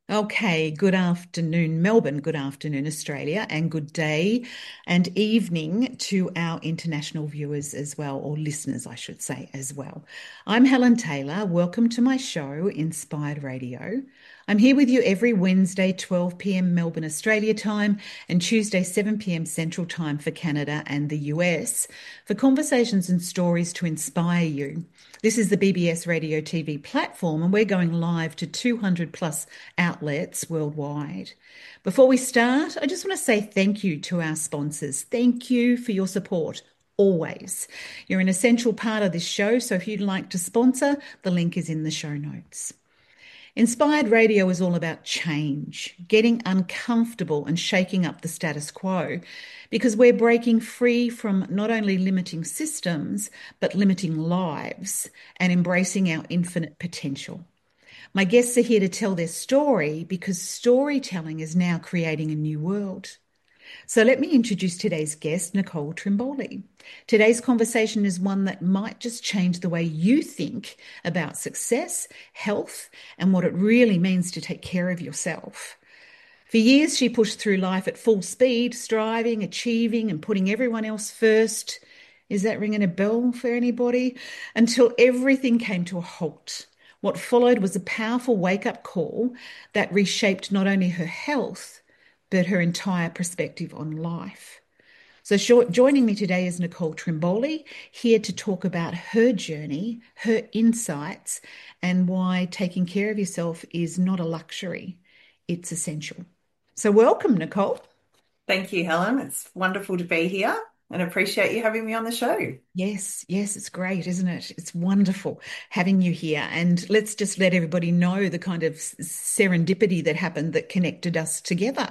Okay, good afternoon, Melbourne, good afternoon, Australia, and good day and evening to our international viewers as well, or listeners, I should say, as well. I'm Helen Taylor. Welcome to my show, Inspired Radio. I'm here with you every Wednesday, 12 p.m. Melbourne, Australia time, and Tuesday, 7 p.m. Central time for Canada and the US, for conversations and stories to inspire you. This is the BBS Radio TV platform, and we're going live to 200 plus outlets worldwide. Before we start, I just want to say thank you to our sponsors. Thank you for your support. Always. You're an essential part of this show, so if you'd like to sponsor, the link is in the show notes. Inspired Radio is all about change, getting uncomfortable and shaking up the status quo, because we're breaking free from not only limiting systems, but limiting lives and embracing our infinite potential. My guests are here to tell their story because storytelling is now creating a new world. So let me introduce today's guest, Nicole Trimboli. Today's conversation is one that might just change the way you think about success, health, and what it really means to take care of yourself. For years, she pushed through life at full speed, striving, achieving, and putting everyone else first. Is that ringing a bell for anybody? Until everything came to a halt. What followed was a powerful wake-up call that reshaped not only her health, but her entire perspective on life. So joining me today is Nicole Trimboli, here to talk about her journey, her insights, and why taking care of yourself is not a luxury, it's essential. So welcome, Nicole. Thank you, Helen. It's wonderful to be here and appreciate you having me on the show. Yes, yes, it's great, isn't it? It's wonderful having you here. And let's just let everybody know the kind of serendipity that happened that connected us together.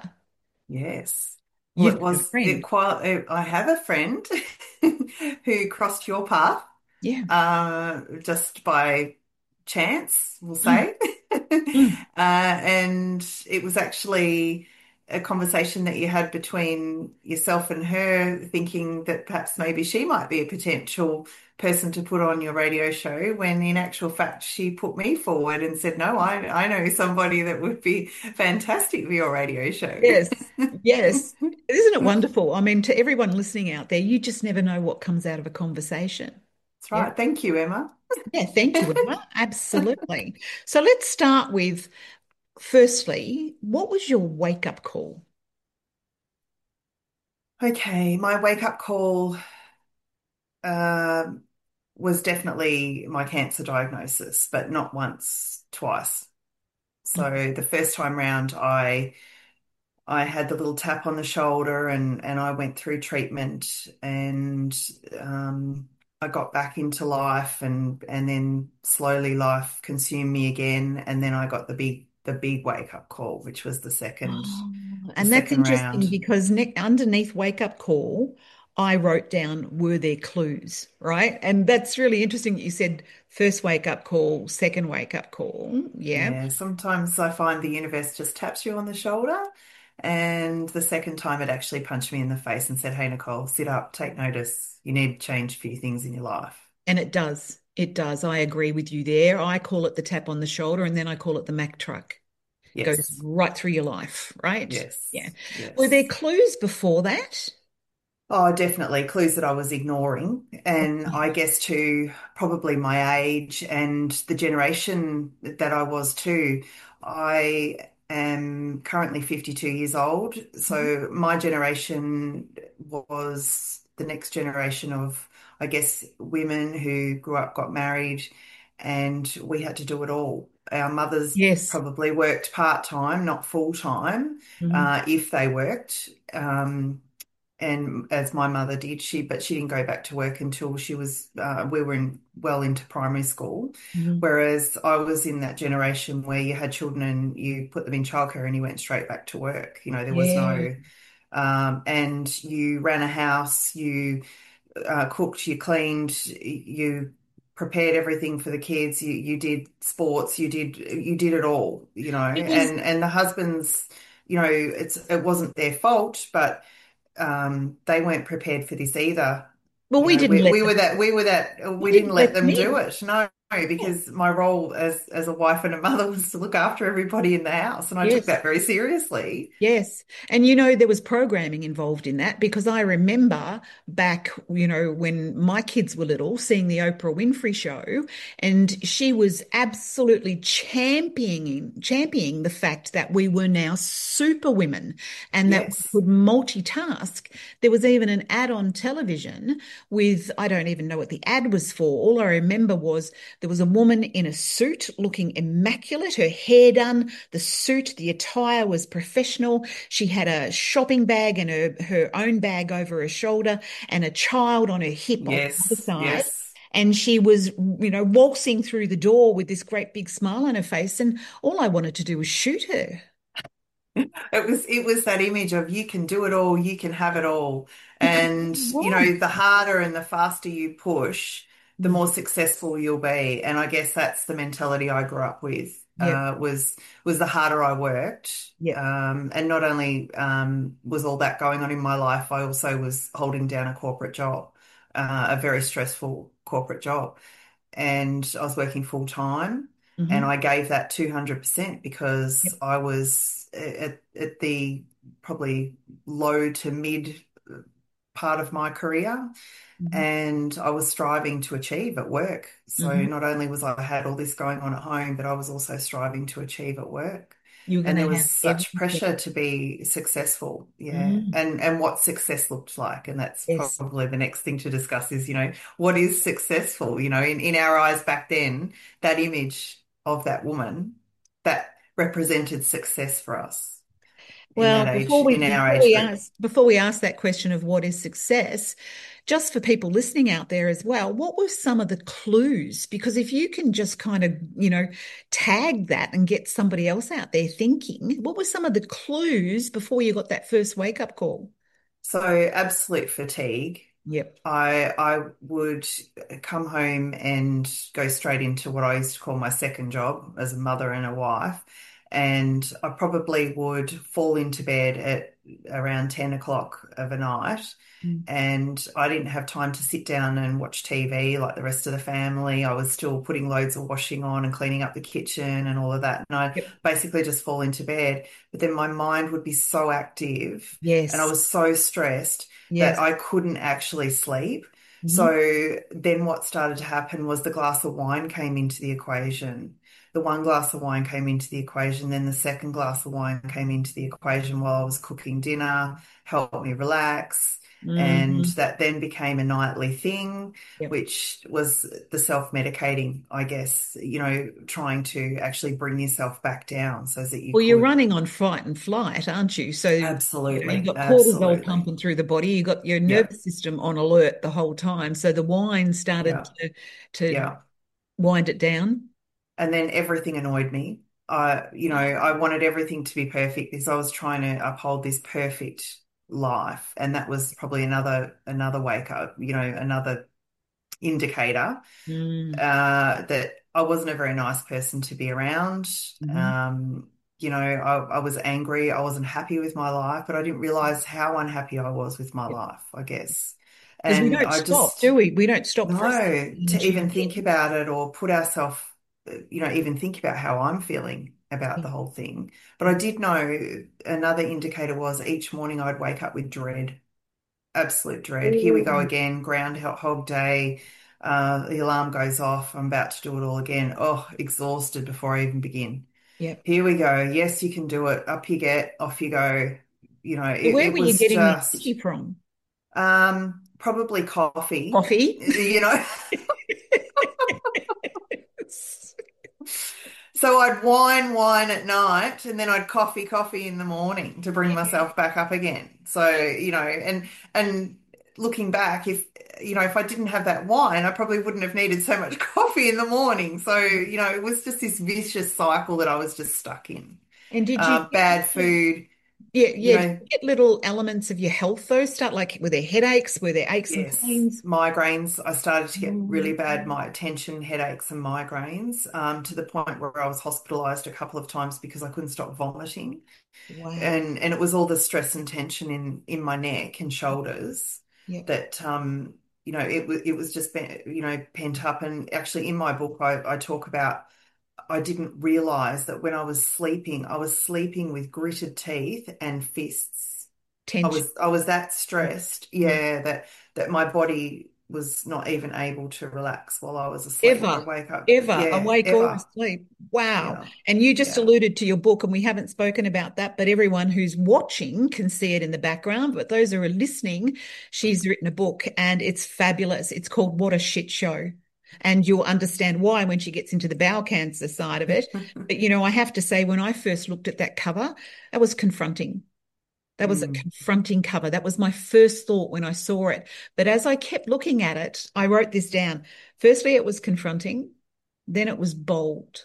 Yes. Well, You've got a it friend. quite, I have a friend who crossed your path Yeah. just by chance, we'll Mm, say. mm. And it was actually a conversation that you had between yourself and her, thinking that perhaps maybe she might be a potential person to put on your radio show, when in actual fact she put me forward and said, no, I know somebody that would be fantastic for your radio show. Yes, yes. Isn't it wonderful? I mean, to everyone listening out there, you just never know what comes out of a conversation. That's Yeah. right. Thank you, Emma. Yeah, thank you, Emma. Absolutely. So let's start with, firstly, what was your wake-up call? Okay, my wake up call um, was definitely my cancer diagnosis, but not once, twice. So the first time round, I had the little tap on the shoulder, and I went through treatment, and I got back into life, and then slowly life consumed me again, and then I got the big wake up call, which was Oh, the and that's second interesting round. because underneath wake up call, I wrote down were there clues, right? And that's really interesting that you said first wake up call, second wake up call. Yeah. Yeah, sometimes I find the universe just taps you on the shoulder. And the second time it actually punched me in the face and said, hey, Nicole, sit up, take notice. You need to change a few things in your life. And it does. It does. I agree with you there. I call it the tap on the shoulder, and then I call it the Mack truck. Goes Yes, right through your life, right? Yeah. yes, Were there yes. clues before that? Oh, definitely clues that I was ignoring. And I guess too, probably my age and the generation that I was too. I am currently 52 years old. Mhm. So my generation was the next generation of, I guess, women who grew up, got married, and we had to do it all. Our mothers Yes. probably worked part-time, not full-time, Mhm. if they worked. And as my mother did, but she didn't go back to work until we were well into primary school. Mhm. Whereas I was in that generation where you had children and you put them in childcare and you went straight back to work. You know, there was Yeah. no, and you ran a house, you cooked, you cleaned, you prepared everything for the kids, you did sports, you did it all, It was, and the husbands, it wasn't their fault, but they weren't prepared for this either. well, You we know, didn't we, let we them, were that we were that we we didn't didn't let let them them do in. it. No. because my role as a wife and a mother was to look after everybody in the house, and I took Yes. that very seriously. Yes. And there was programming involved in that because I remember back, when my kids were little, seeing the Oprah Winfrey show, and she was absolutely championing the fact that we were now super women and that we Yes, could multitask. There was even an ad on television with, I don't even know what the ad was for. All I remember was there was a woman in a suit looking immaculate, her hair done, the suit, the attire was professional. She had a shopping bag and her own bag over her shoulder and a child on her hip on the other yes, side. yes. And she was, waltzing through the door with this great big smile on her face. And all I wanted to do was shoot her. It was that image of you can do it all, you can have it all. It really And, was. the harder and the faster you push, the Mm. more successful you'll be. And I guess that's the mentality I grew up with, Yep. was the harder I worked. Yep. And not only was all that going on in my life, I also was holding down a corporate job, a very stressful corporate job, and I was working full time, and Hmm. I gave that 200% because Yep. I was at the probably low to mid part of my career, Hmm. and I was striving to achieve at work. So Hmm. not only was I had all this going on at home, but I was also striving to achieve at work. You're going And to there was have such everything. pressure to be successful, yeah. Mm. And what success looked like. And that's Yes. probably the next thing to discuss is, what is successful? In our eyes back then, that image of that woman that represented success for us in Well, that age, in our age group. before we ask that question of what is success, just for people listening out there as well, what were some of the clues? Because if you can just kind of, tag that and get somebody else out there thinking, what were some of the clues before you got that first wake up call? So absolute fatigue. Yep. I would come home and go straight into what I used to call my second job as a mother and a wife. And I probably would fall into bed at around 10 o'clock of a night. Mm. And I didn't have time to sit down and watch TV like the rest of the family. I was still putting loads of washing on and cleaning up the kitchen and all of that. And I Yep. basically just fall into bed. But then my mind would be so active and I Yes. was so stressed that Yes. I couldn't actually sleep. Hmm. So then what started to happen was the glass of wine came into the equation. The one glass of wine came into the equation, then the second glass of wine came into the equation while I was cooking dinner, helped me relax. And Hmm. that then became a nightly thing, Yep. which was the self-medicating, I guess, trying to actually bring yourself back down so that you Well, you're could. running on fight and flight, aren't you? So, you've Absolutely, got cortisol absolutely. pumping through the body, you've got your Yeah, nervous system on alert the whole time. So the wine started yeah, to yeah. wind it down. And then everything annoyed me. I wanted everything to be perfect because I was trying to uphold this perfect life, and that was probably another wake up, another indicator Mm. that I wasn't a very nice person to be around. Hmm. I was angry. I wasn't happy with my life, but I didn't realize how unhappy I was with my Yep. life, I guess. Because we And don't I stop, just, do we? We don't stop no, processing to until even we think about it or put ourselves, even think about how I'm feeling about the get. whole thing. But I did know another indicator was each morning I'd wake up with dread, absolute dread. Here we go Oh, again, Groundhog Day. The alarm goes off. I'm about to do it all again. Oh, exhausted before I even begin. yep. Here we go. Yes, you can do it. Up you get, off you go. So where It were you was getting the just energy from? probably coffee. Coffee? You know, So I'd wine at night, and then I'd coffee in the morning to bring Yeah. myself back up again. So, and looking back, if I didn't have that wine, I probably wouldn't have needed so much coffee in the morning. So, it was just this vicious cycle that I was just stuck in. And Bad food, yeah, you yeah, did know, you get little elements of your health though? Start like were there headaches? Were there aches and yes, pains? migraines. I started to get really bad Mm. my tension headaches and migraines, to the point where I was hospitalized a couple of times because I couldn't stop vomiting. Wow. And it was all the stress and tension in my neck and shoulders Yep. that it was just pent up. And actually, in my book, I talk about I didn't realize that when I was sleeping with gritted teeth and fists. Tension. I was that stressed, Mm. yeah, that my body was not even able to relax while I was asleep. I'd Ever, wake up, ever, yeah, awake or ever, asleep. Wow. yeah, And you just yeah. alluded to your book, and we haven't spoken about that, but everyone who's watching can see it in the background. But those who are listening, she's written a book and it's fabulous. It's called What a Shit Show. And you'll understand why when she gets into the bowel cancer side of it. But, I have to say, when I first looked at that cover, that was confronting. That was a Mm, confronting cover. That was my first thought when I saw it. But as I kept looking at it, I wrote this down. Firstly, it was confronting, then it was bold,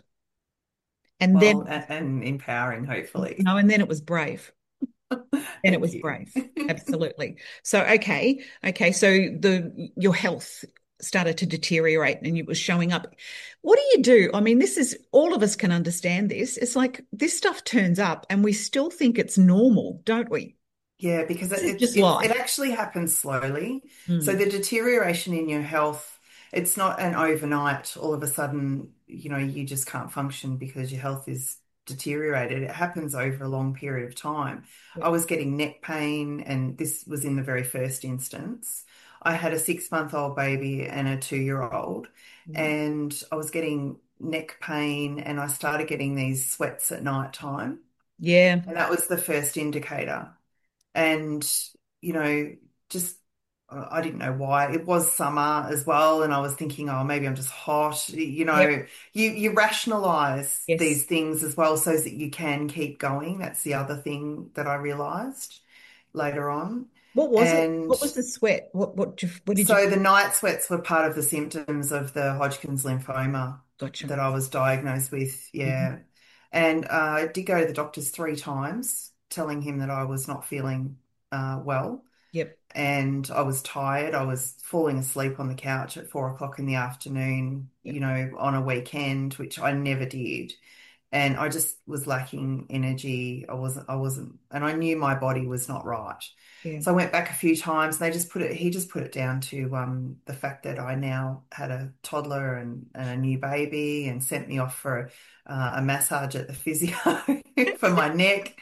and well, then and empowering, hopefully. no, and then it was brave. Then it Thank was you. brave. Absolutely. So okay. So your health started to deteriorate and it was showing up. What do you do? I mean, this is all of us can understand this. It's like this stuff turns up and we still think it's normal, don't we? Yeah, because This is it's just it's it life. actually happens slowly. So Mm. the deterioration in your health, it's not an overnight, all of a sudden, you just can't function because your health is deteriorated. It happens over a long period of time. I Yep. was getting neck pain, and this was in the very first instance. I had a 6-month-old baby and a 2-year-old, Mm. and I was getting neck pain, and I started getting these sweats at night time. Yeah. And that was the first indicator. And you know just I didn't know why. It was summer as well, and I was thinking, oh, maybe I'm just hot. Yep. You rationalize Yes. these things as well so that you can keep going. That's the other thing that I realized later on. What was it? And What was the sweat? What did you so the night sweats were part of the symptoms of the Hodgkin's lymphoma gotcha? that I was diagnosed with. Mhm. Yeah. And I did go to the doctors 3 times, telling him that I was not feeling well, Yep. and I was tired. I was falling asleep on the couch at 4 o'clock in the afternoon, Yep. on a weekend, which I never did. And I just was lacking energy. I wasn't, and I knew my body was not right. Yeah. So I went back a few times. He just put it down to the fact that I now had a toddler and a new baby, and sent me off for a massage at the physio for my neck.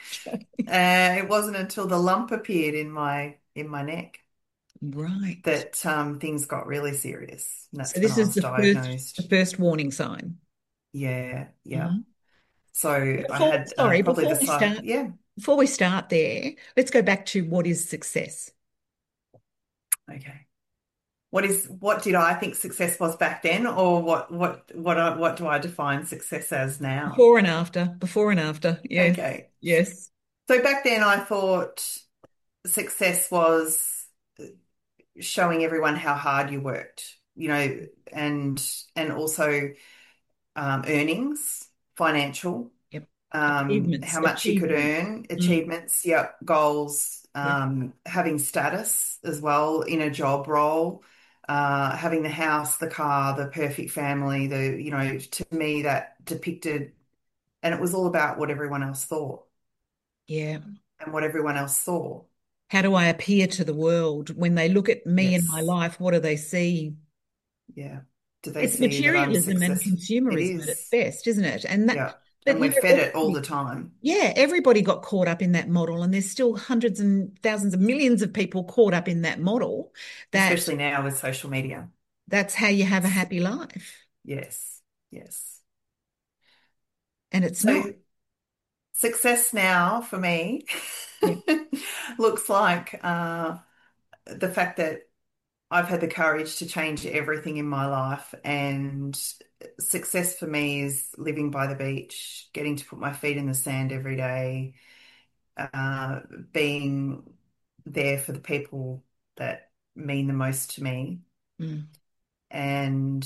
It wasn't until the lump appeared in my neck Right. that things got really serious. And So that's when this I is was the diagnosed. first warning sign. Yeah, yeah. Mhm. So I Before, had sorry, probably the side, yeah. before we start there, let's go back to what is success. Okay. What did I think success was back then, or what do I define success as now? Before and after. Before and after. Yes. Okay. Yes. So back then I thought success was showing everyone how hard you worked, and also earnings, financial, Yep. Achievements. how much you could Achievements. earn, Mm. achievements, yep, goals, Yep. having status as well in a job role, having the house, the car, the perfect family, to me that depicted, and it was all about what everyone else thought Yeah. and what everyone else saw. How do I appear to the world when they look at me and my Yes. life? What do they see? Yeah. Do they It's see that I'm materialism and successful? It consumerism at its is. best, isn't it? And that, Yeah. but And we're fed it all the everybody, time, yeah, everybody got caught up in that model, and there's still hundreds and thousands of millions of people caught up in that model. That especially now with social media. that's how you have a happy life, Yes. Yes. and it's not. So success now for me Yeah. looks like the fact that I've had the courage to change everything in my life. And success for me is living by the beach, getting to put my feet in the sand every day, uh, being there for the people that mean the most to me, Mm. and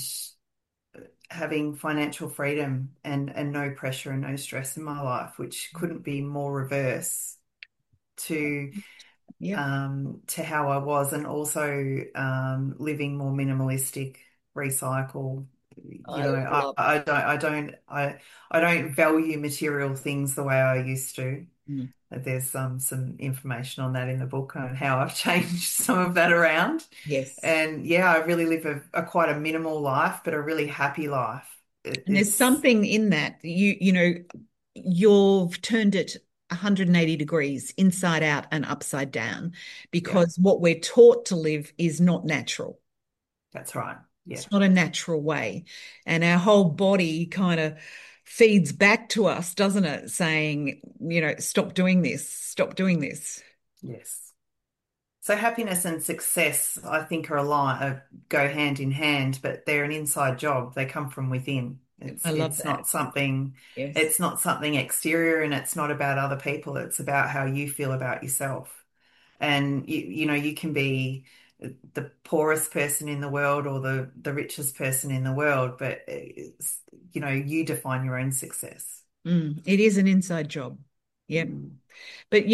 having financial freedom and no pressure and no stress in my life, which couldn't be more reverse to Yep. to how I was, and also living more minimalistic, recycle. You I know, love I don't value material things the way I used to. it. There's some information on that in the book on how I've changed some of that around. Yes. And yeah, I really live a quite a minimal life, but a really happy life. And there's It's something in that you've turned it 180 degrees inside out and upside down yeah, because what we're taught to live is not natural. that's right. Yeah. It's not a natural way. And our whole body kind of feeds back to us, doesn't it? Saying, stop doing this, stop doing this. Yes. So happiness and success, I think, go hand in hand, but they're an inside job. They come from within. I love that. Yes. It's not something exterior, and it's not about other people. It's about how you feel about yourself. And you know, you can be the poorest person in the world or the richest person in the world, but you know, you define your own success. It is an inside job. Yep. Mm, But,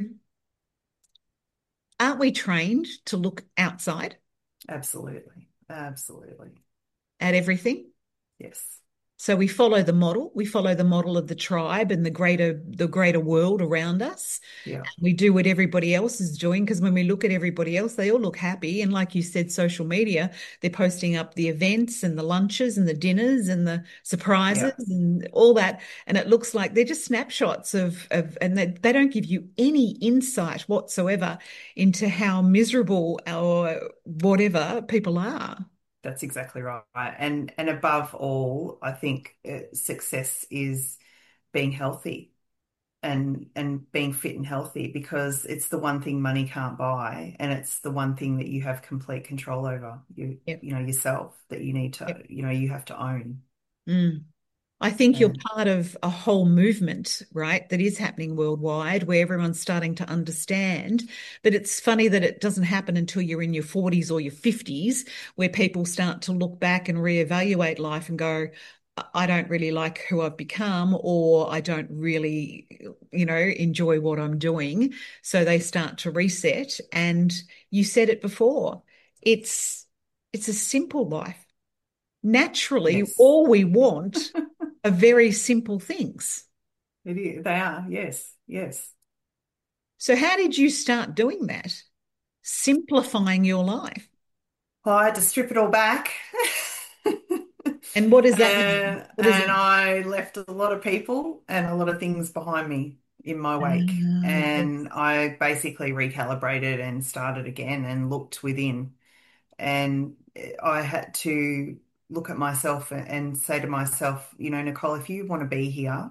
aren't we trained to look outside absolutely. Absolutely. at everything? Yes. So we follow the model. We follow the model of the tribe and the greater world around us. Yeah. We do what everybody else is doing because when we look at everybody else, they all look happy. And like you said, social media, they're posting up the events and the lunches and the dinners and the surprises Yeah. and all that. And it looks like they're just snapshots of and they don't give you any insight whatsoever into how miserable or whatever people are. That's exactly right. And above all, I think success is being healthy and being fit and healthy because it's the one thing money can't buy, and it's the one thing that you have complete control over. Yep. You know yourself that you need to, Yep. you know, you have to own. Mm. I think you're And part of a whole movement, right, that is happening worldwide where everyone's starting to understand. But it's funny that it doesn't happen until you're in your 40s or your 50s, where people start to look back and reevaluate life and go, I don't really like who I've become, or I don't really, enjoy what I'm doing. So they start to reset. And you said it before, it's it's a simple life. Naturally, yes, all we want are very simple things. it is. They are. Yes, yes. So, how did you start doing that? Simplifying your life. Well, I had to strip it all back. And what does that mean? What does And that I left a lot of people and a lot of things behind me in my wake. Yes. And I basically recalibrated and started again and looked within. And I had to look at myself and say to myself, you know, Nicole, if you want to be here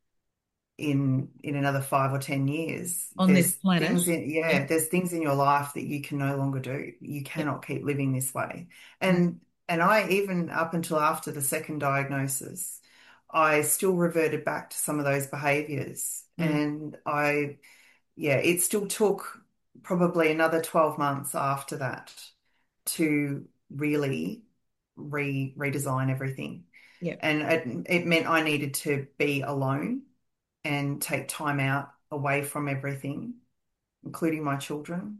in another 5 or 10 years, On this planet? Yep. there's things in your life that you can no longer do. You Yep. cannot keep living this way. Mm, And I even up until after the second diagnosis, I still reverted back to some of those behaviors. mm, And it still took probably another 12 months after that to really redesign everything. yep. And it meant I needed to be alone and take time out away from everything, including my children.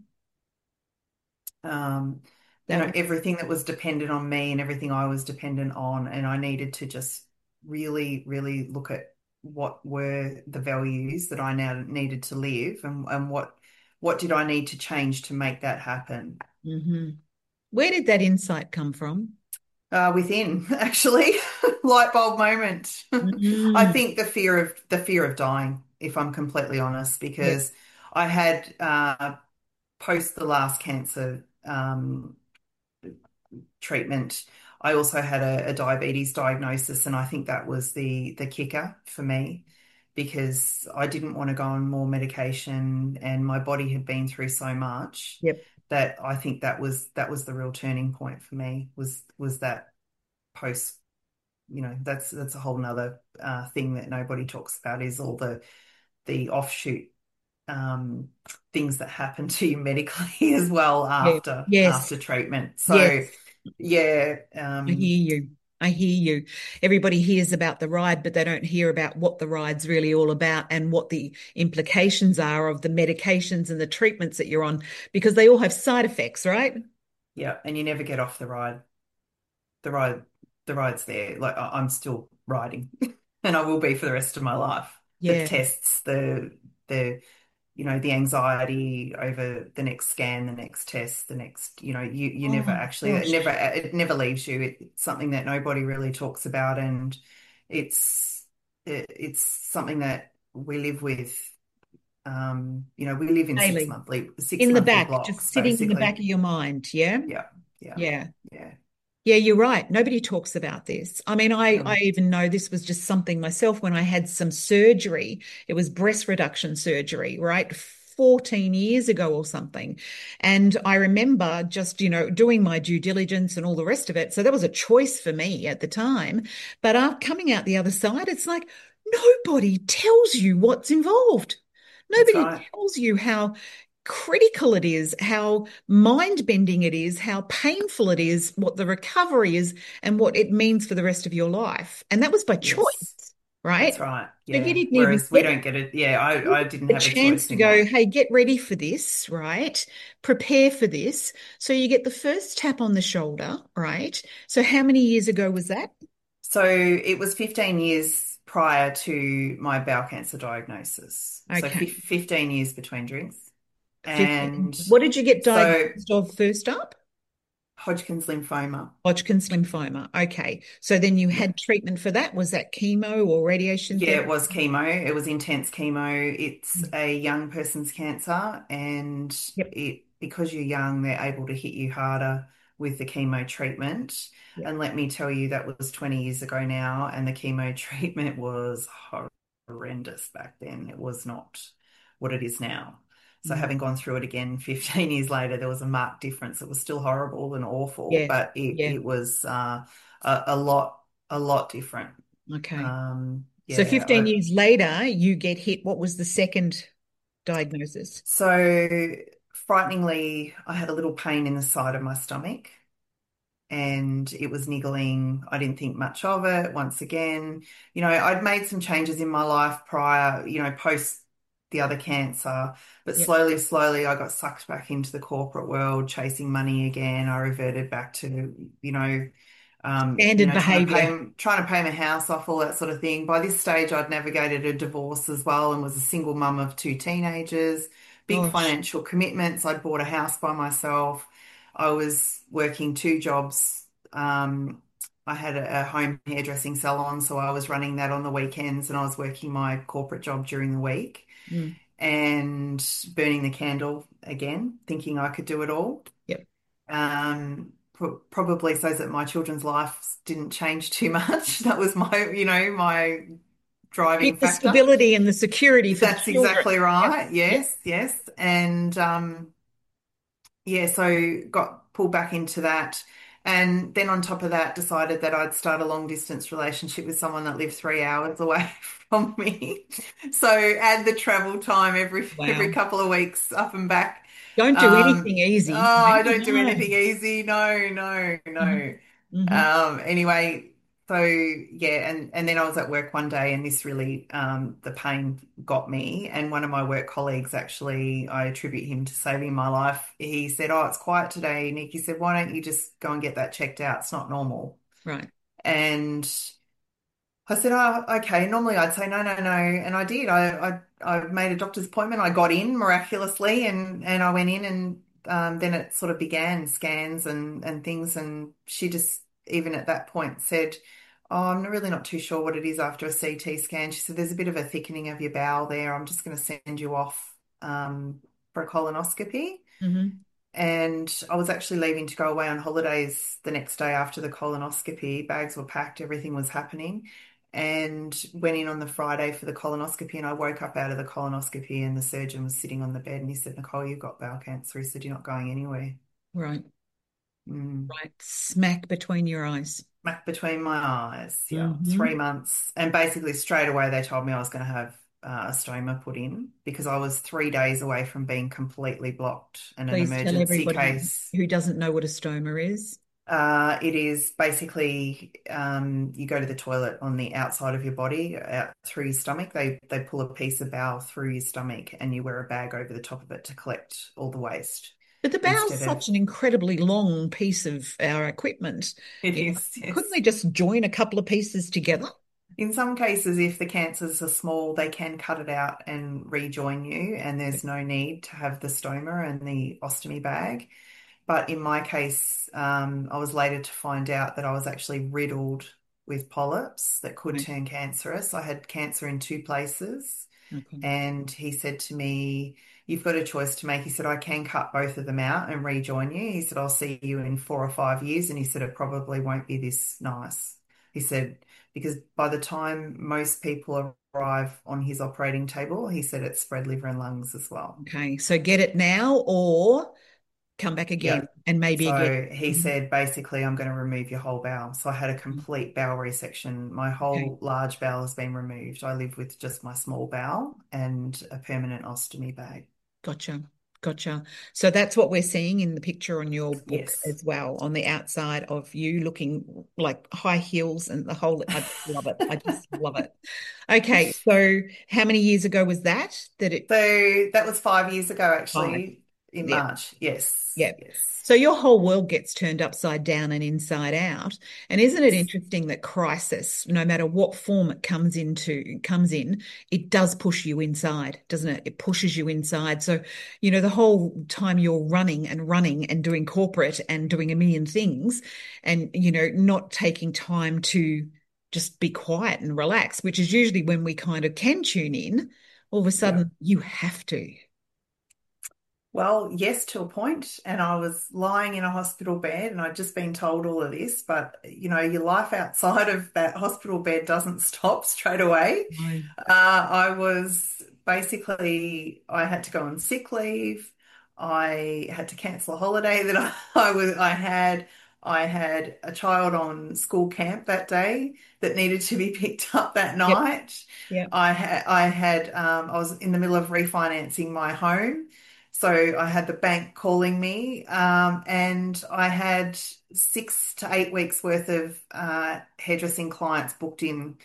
Um, you That know, was, everything that was dependent on me and everything I was dependent on. And I needed to just really, really look at what were the values that I now needed to live and what did I need to change to make that happen. hmm Where did that insight come from? Within actually, light bulb moment. I Mm, think the fear of dying, if I'm completely honest, yep. because I had post the last cancer treatment, I also had a diabetes diagnosis, and I think that was the kicker for me because I didn't want to go on more medication, and my body had been through so much Yep. that I think that was the real turning point for me was that post. You know, that's a whole nother thing that nobody talks about is all the offshoot um, things that happen to you medically as well Yeah. Yes. after treatment. So Yes. yeah, I hear you. I hear you. Everybody hears about the ride, but they don't hear about what the ride's really all about and what the implications are of the medications and the treatments that you're on, because they all have side effects, right? yeah, and you never get off the ride. The ride. the ride's there. Like I'm still riding, and I will be for the rest of my life. The Yeah. tests, the the anxiety over the next scan, the next test, the next, you never Oh actually, gosh. it never leaves you. It's something that nobody really talks about, and it's it's something that we live with. We live in Daily. six In the monthly back, just blocks, sitting in the back basically. of your mind. Yeah. Yeah, yeah, Yeah. yeah. Yeah, you're right. Nobody talks about this. I mean, I No, even know this was just something myself when I had some surgery. It was breast reduction surgery, right? 14 years ago or something. And I remember just, doing my due diligence and all the rest of it. So that was a choice for me at the time. But coming out the other side, it's like nobody tells you what's involved. that's Nobody right. tells you how critical it is, how mind bending it is, how painful it is, what the recovery is, and what it means for the rest of your life. And that was by Yes, choice, that's right? right. So you Yeah. didn't even Whereas we get don't get it. Yeah, I didn't a have a chance choice to in go, that. hey, get ready for this, right? Prepare for this. So you get the first tap on the shoulder, right? So how many years ago was that? So it was 15 years prior to my bowel cancer diagnosis. So Okay. 15 years between drinks. 15. And What did you get so diagnosed of first up? Hodgkin's lymphoma. Hodgkin's lymphoma. Okay. So then you Yeah. had treatment for that. Was that chemo or radiation Yeah, it therapy? was chemo. It was intense chemo. It's Mm. a young person's cancer, and Yep. because you're young, they're able to hit you harder with the chemo treatment. Yep. And let me tell you, that was 20 years ago now, and the chemo treatment was horrendous back then. It was not what it is now. So Mm. having gone through it again 15 years later, there was a marked difference. It was still horrible and awful, Yeah. but it Yeah. it was a lot different. Okay. So Yeah, 15 years later, you get hit. What was the second diagnosis? so frighteningly, I had a little pain in the side of my stomach, and it was niggling. I didn't think much of it. Once again, I'd made some changes in my life prior, post the other cancer, but Yep. slowly, slowly, I got sucked back into the corporate world, chasing money again. I reverted back to, Standard behavior. trying to pay my house off, all that sort of thing. By this stage, I'd navigated a divorce as well and was a single mum of two teenagers, big Gosh. financial commitments. I'd bought a house by myself. I was working two jobs. I had a home hairdressing salon, so I was running that on the weekends, and I was working my corporate job during the week Mm. and burning the candle again, thinking I could do it all. Yep. Probably so that my children's lives didn't change too much. That was my driving Keep the factor. stability and the security for the That's children. exactly Yep. right. Yep. Yes, yes. And yeah, so got pulled back into that. And then on top of that, decided that I'd start a long distance relationship with someone that lived 3 hours away from me. So add the travel time every Wow. couple of weeks up and back. Don't do anything Oh, easy. I don't do No. anything easy. No, no, Hmm. no. Hmm. Anyway, so yeah, and then I was at work one day, and this really the pain got me. And one of my work colleagues, actually, I attribute him to saving my life. He said, "Oh, it's quiet today, Nick." He said, "Why don't you just go and get that checked out? It's not normal." Right. And I said, "Oh, okay." Normally I'd say no, no, no, and I did. I made a doctor's appointment. I got in miraculously, and I went in, and then it sort of began scans and things. And she just even at that point said, "Oh, I'm really not too sure what it is after a CT scan." She said, "There's a bit of a thickening of your bowel there. I'm just going to send you off for a colonoscopy." Hmm. And I was actually leaving to go away on holidays the next day after the colonoscopy. Bags were packed, everything was happening. And went in on the Friday for the colonoscopy. And I woke up out of the colonoscopy, and the surgeon was sitting on the bed, and he said, "Nicole, you've got bowel cancer." He said, "You're not going anywhere." Right. Mm. Right. Smack between your eyes. Smack between my eyes. Yeah, Hmm. 3 months. And basically, straight away, they told me I was going to have a stoma put in because I was 3 days away from being completely blocked and an Please tell emergency everybody case. who doesn't know what a stoma is. It is basically you go to the toilet on the outside of your body, out through your stomach. They pull a piece of bowel through your stomach, and you wear a bag over the top of it to collect all the waste. But the bowel's instead of such an incredibly long piece of our equipment. it You know, is, couldn't yes. they just join a couple of pieces together? In some cases, if the cancers are small, they can cut it out and rejoin you, and there's no need to have the stoma and the ostomy bag. But in my case, I was later to find out that I was actually riddled with polyps that could Okay. turn cancerous. I had cancer in two places, Okay. and he said to me, "You've got a choice to make." He said, "I can cut both of them out and rejoin you." He said, "I'll see you in 4 or 5 years." And he said, "It probably won't be this nice." He said, because by the time most people arrive on his operating table, he said it's spread liver and lungs as well. Okay. So get it now or come back again Yep. and maybe again. So he Mhm. said, basically, I'm going to remove your whole bowel. So I had a complete bowel resection. My Okay. whole large bowel has been removed. I live with just my small bowel and a permanent ostomy bag. Gotcha. Gotcha. So that's what we're seeing in the picture on your book Yes. as well, on the outside of you looking like high heels and the whole, I just love it. I just love it. Okay. So how many years ago was that it So that was 5 years ago, five? actually, in Yeah. March. Yes. Yeah. Yes. So your whole world gets turned upside down and inside out. And isn't it Yes. interesting that crisis, no matter what form it comes in, it does push you inside, doesn't it? It pushes you inside. So, the whole time you're running and doing corporate and doing a million things and, not taking time to just be quiet and relax, which is usually when we kind of can tune in, all of a Yeah. sudden you have to. Well, yes, to a point. And I was lying in a hospital bed and I'd just been told all of this, but your life outside of that hospital bed doesn't stop straight away. No. I was basically, I had to go on sick leave. I had to cancel a holiday that I had. I had a child on school camp that day that needed to be picked up that Yep. night. Yep. I was in the middle of refinancing my home. So I had the bank calling me, and I had 6 to 8 weeks worth of hairdressing clients booked in.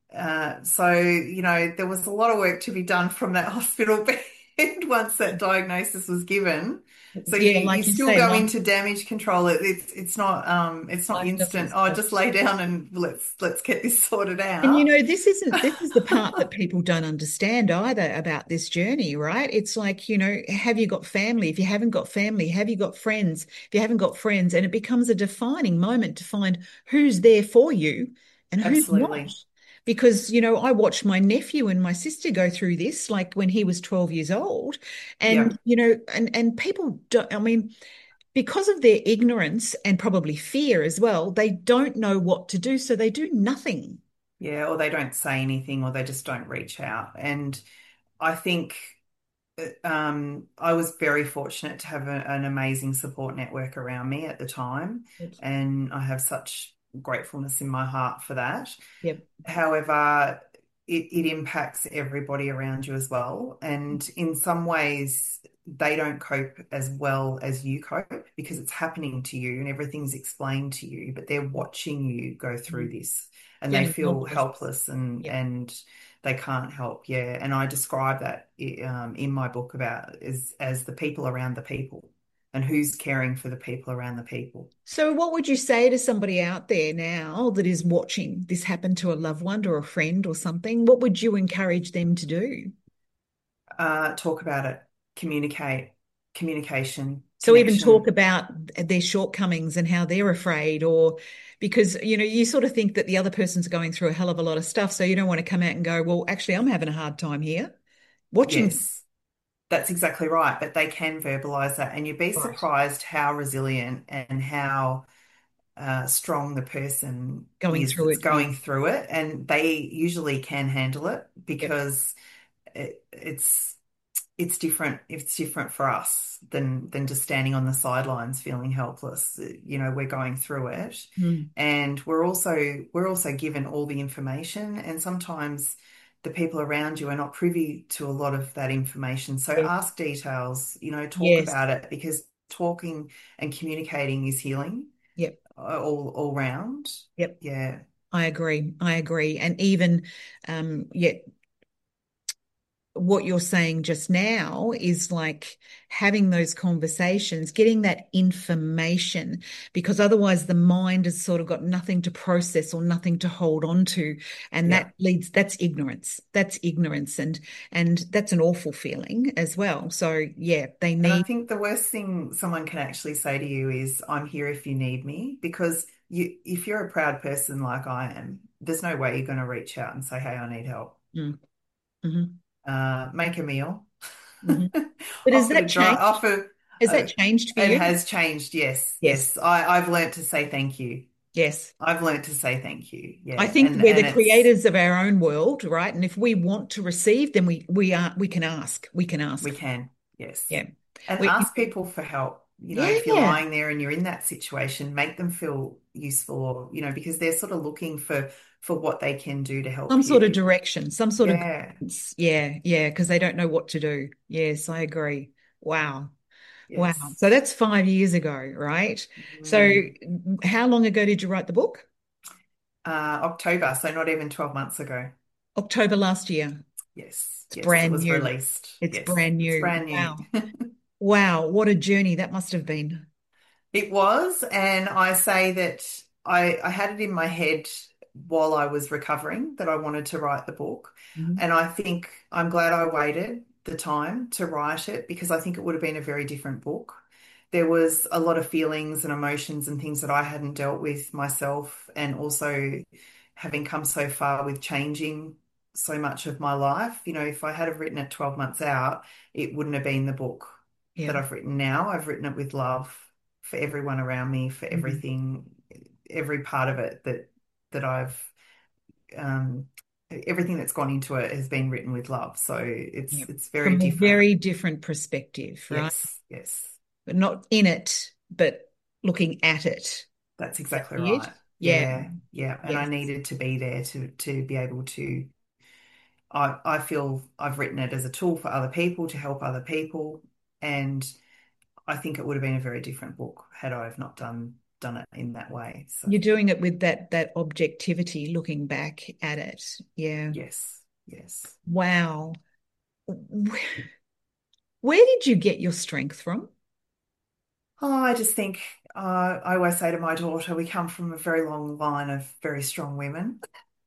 So there was a lot of work to be done from that hospital bed once that diagnosis was given. So Yeah, you like you still say, go life into damage control. It's not life doesn't instant. Oh, stop. just lay down and let's get this sorted And out. this is the part that people don't understand either about this journey, right? It's like, have you got family? If you haven't got family, have you got friends? If you haven't got friends, and it becomes a defining moment to find who's there for you and who's not. Absolutely. Because, I watched my nephew and my sister go through this, like when he was 12 years old. And, Yeah. and people don't, I mean, because of their ignorance and probably fear as well, they don't know what to do. So they do nothing. Yeah. Or they don't say anything or they just don't reach out. And I think I was very fortunate to have an amazing support network around me at the time, and I have such gratefulness in my heart for that. Yep. However, it impacts everybody around you as well, and in some ways, they don't cope as well as you cope because it's happening to you and everything's explained to you, but they're watching you go through Mm. this and they Feeling feel helpless. helpless and Yep. and they can't help. Yeah. And I describe that in my book about as the people around the people and who's caring for the people around the people. So, what would you say to somebody out there now that is watching this happen to a loved one or a friend or something? What would you encourage them to do? Talk about it, communicate, communication, So, even talk connection. about their shortcomings and how they're afraid, or because you sort of think that the other person's going through a hell of a lot of stuff. So, you don't want to come out and go, well, actually, I'm having a hard time here. Watching. Yes, that's exactly right. But they can verbalize that, and you'd be Right. surprised how resilient and how strong the person Going is through that's it. Yeah. going through it, and they usually can handle it Yep. because it's it's different for us than just standing on the sidelines feeling helpless. We're going through it, Mm. and we're also given all the information, and sometimes the people around you are not privy to a lot of that information. So Yes. ask details, talk Yes. about it because talking and communicating is healing Yep. all round. Yep. Yeah. I agree. I agree. And even, yet what you're saying just now is like having those conversations, getting that information, because otherwise the mind has sort of got nothing to process or nothing to hold on to. And Yeah. that's ignorance. That's ignorance. And that's an awful feeling as well. So yeah, they And I need, think the worst thing someone can actually say to you is, I'm here if you need me, because if you're a proud person like I am, there's no way you're going to reach out and say, hey, I need help. mm, mhm, Make a meal, mhm. But offer to dry, offer. has Uh, that changed for it you? has changed. Yes, Yes. yes. I've learnt to say thank you. Yes. I've learnt to say thank you. I Yeah, think we're the and it's creators of our own world, right? And if we want to receive, then we can ask. We can we ask. can. Yes, Yeah. and We, ask people for help. If you're yeah. lying there and you're in that situation, make them feel useful, or, because they're sort of looking for what they can do to Some help sort of you. direction, some sort of Yeah. guidance. Yeah, yeah, because they don't know what to do. Yes, I agree. Wow. Wow. Yes. So that's 5 years ago, right? So Mm. how long ago did you write the book? October, so not even 12 months ago. October last year. Yes. It's Yes, it brand was new. released. It's Yes, brand it's new. brand new. Wow. Wow. What a journey that must have been. It was, and I say that I had it in my head while I was recovering that I wanted to write the book. Mhm. And I think I'm glad I waited the time to write it, because I think it would have been a very different book. There was a lot of feelings and emotions and things that I hadn't dealt with myself, and also having come so far with changing so much of my life. If I had have written it 12 months out, it wouldn't have been the book Yeah. that I've written now. I've written it with love for everyone around me, for Mhm. everything, every part of it that I've um, everything that's gone into it has been written with love. So it's Yeah. it's very From a different. very different perspective, right? Yes, yes, But not in it, but looking at it. Is that's that exactly weird? right. Yeah. Yeah, yeah. And I Yes. needed to be there to be able to. I feel I've written it as a tool for other people to help other people, and I think it would have been a very different book had I have not done it in that way. So You're doing it with that objectivity, looking back at it. Yeah. yes, yes. Wow. Where did you get your strength from? Oh, I just think I always say to my daughter, we come from a very long line of very strong women.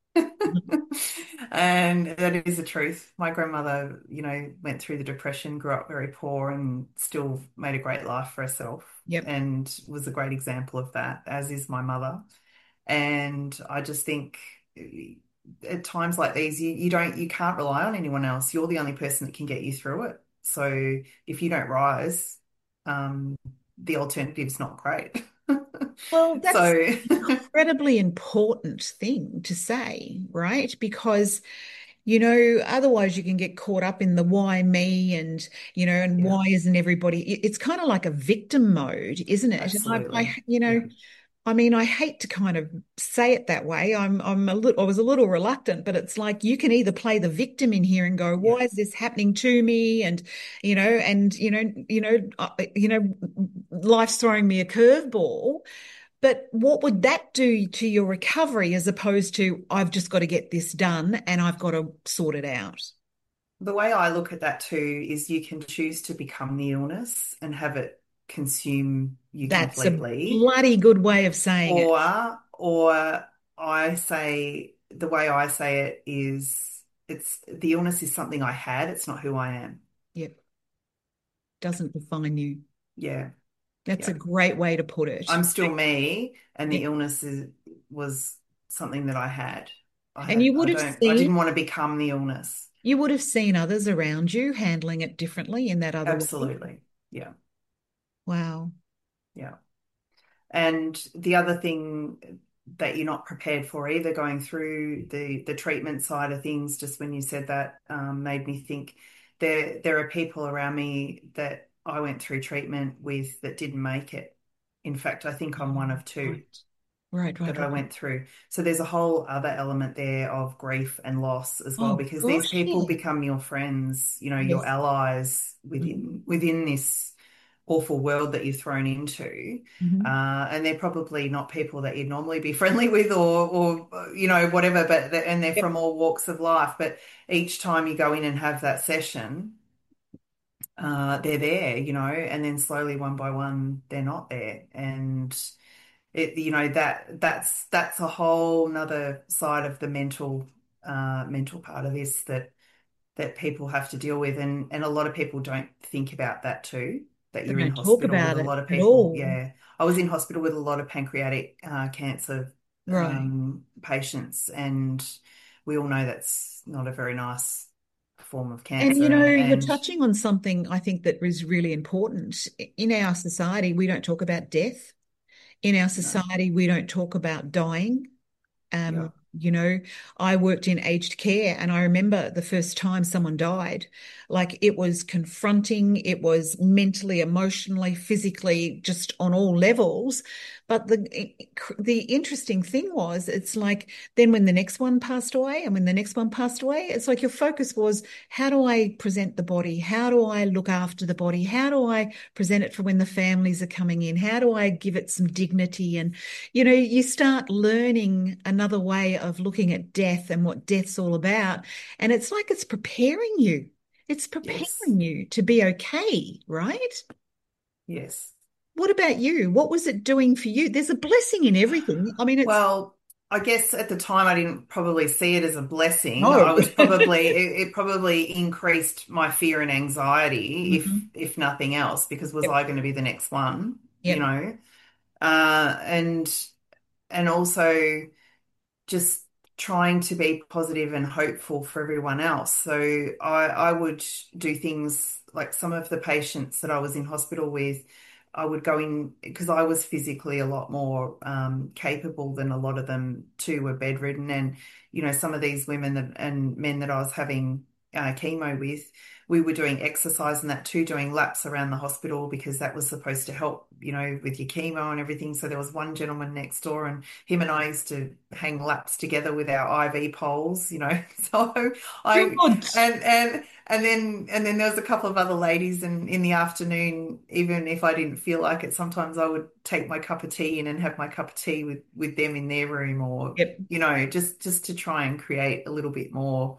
And that is the truth. My grandmother, went through the depression, grew up very poor, and still made a great life for herself, Yep. and was a great example of that, as is my mother. And I just think at times like these, you can't rely on anyone else. You're the only person that can get you through it. So if you don't rise, um, the alternative's not great. Well, that's So incredibly important thing to say, right? Because otherwise you can get caught up in the why me and, and yeah, why isn't everybody, it's kind of like a victim mode, isn't it? And absolutely. Yeah, I mean, I hate to kind of say it that way. I was a little reluctant, but it's like you can either play the victim in here and go, yeah. why is this happening to me? And life's throwing me a curveball. But what would that do to your recovery as opposed to I've just got to get this done and I've got to sort it out? The way I look at that too is you can choose to become the illness and have it consume you That's a completely, bloody good way of saying it. or the way I say it is, it's the illness is something I had, it's not who I am. Yep. Doesn't define you. Yeah, That's a yeah. great way to put it. I'm still me, and Yeah. the illness was something that I had. And I didn't want to become the illness. you would have seen others around you handling it differently in that other way. Absolutely. Yeah, Wow. yeah. And the other thing that you're not prepared for either, going through the treatment side of things, just when you said that, made me think there are people around me that I went through treatment with that didn't make it. In fact, I think I'm one of two Right. Right, right, that I right. went through. So there's a whole other element there of grief and loss as well, Oh because these gosh, people yeah. become your friends, your Yes. allies Mhm. within this awful world that you're thrown into. Hmm. And they're probably not people that you'd normally be friendly with or whatever, and they're Yep. from all walks of life. But each time you go in and have that session, they're there, and then slowly one by one, they're not there. And that's a whole nother side of the mental part of this that people have to deal with, and a lot of people don't think about that too, that They you're in don't talk hospital with about a it lot of at people. all. Yeah, I was in hospital with a lot of pancreatic cancer Right. patients, and we all know that's not a very nice form of And cancer, you're and touching on something I think that is really important. In our society, we don't talk about death. In our no, society, we don't talk about dying. yeah, You know, I worked in aged care and I remember the first time someone died, like it was confronting, it was mentally, emotionally, physically, just on all levels. But the interesting thing was, it's like then when the next one passed away and when the next one passed away, it's like your focus was, how do I present the body? How do I look after the body? How do I present it for when the families are coming in? How do I give it some dignity? And you start learning another way of looking at death and what death's all about. And it's like it's preparing you. It's yes, preparing you to be okay, right? yes. What about you? What was it doing for you? There's a blessing in everything. I mean, it's Well, I guess at the time I didn't probably see it as a blessing. I no. was probably it probably increased my fear and anxiety Hmm. if nothing else, because was Yep. I going to be the next one, you Yep. know? Uh, and also just trying to be positive and hopeful for everyone else. So I would do things like some of the patients that I was in hospital with, I would go in because I was physically a lot more capable than a lot of them too were bedridden. And, some of these women and men that I was having chemo with, we were doing exercise and that too, doing laps around the hospital because that was supposed to help, with your chemo and everything. So there was one gentleman next door and him and I used to hang laps together with our IV poles, So I Good. and then there was a couple of other ladies, and in the afternoon, even if I didn't feel like it, sometimes I would take my cup of tea in and have my cup of tea with them in their room, or Yep. just to try and create a little bit more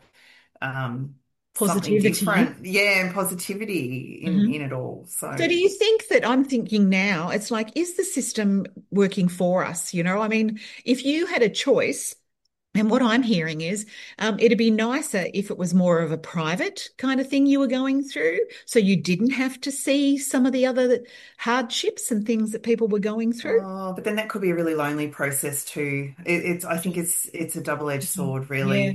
something Positivity. different, yeah, and positivity in Hmm. in it all. So do So. you think that I'm thinking now, it's like, is the system working for us? I mean, if you had a choice, and what I'm hearing is it'd be nicer if it was more of a private kind of thing you were going through, so you didn't have to see some of the other hardships and things that people were going through. Oh, but then that could be a really lonely process too. I think it's a double-edged Mhm. sword, Yeah. really.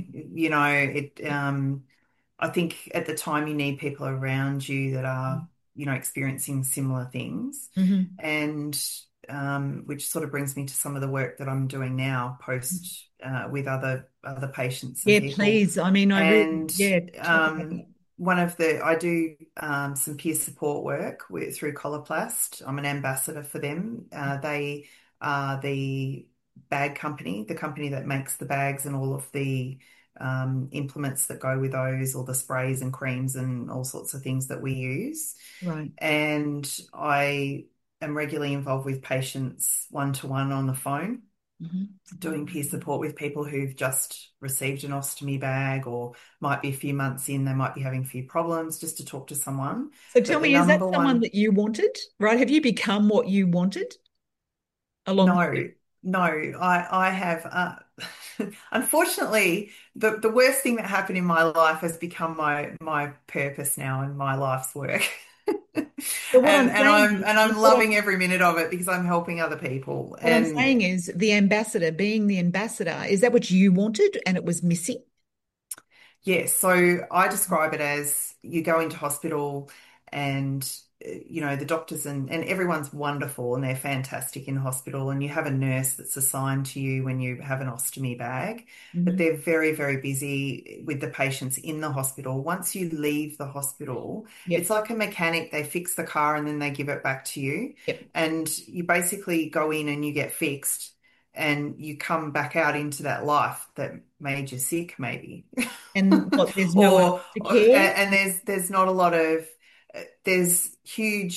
I think at the time you need people around you that are, experiencing similar things. Hmm. And which sort of brings me to some of the work that I'm doing now, post with other patients and Yeah, people. please. I mean, I really, And yeah, talk about um, that. I do some peer support work through Coloplast. I'm an ambassador for them. They are the bag company, the company that makes the bags and all of the implements that go with those, all the sprays and creams and all sorts of things that we use. Right. And I am regularly involved with patients one to one on the phone, Hmm. doing peer support with people who've just received an ostomy bag or might be a few months in, they might be having a few problems, just to talk to someone. So But tell the me, is that number someone one, that you wanted, right? Have you become what you wanted along? no, no, I have, unfortunately, the worst thing that happened in my life has become my purpose now and my life's work. So what And I'm and saying I'm is, and I'm loving every minute of it because I'm helping other people. what I'm And saying is the ambassador, being the ambassador, is that what you wanted and it was missing? yes, so I describe it as you go into hospital and the doctors and everyone's wonderful and they're fantastic in hospital, and you have a nurse that's assigned to you when you have an ostomy bag, but Hmm. they're very, very busy with the patients in the hospital. Once you leave the hospital, it's Yep. like a mechanic. They fix the car and then they give it back to you. Yep. And you basically go in and you get fixed and you come back out into that life that made you sick, maybe. And what, there's no or, one to or care? and there's not a lot of there's huge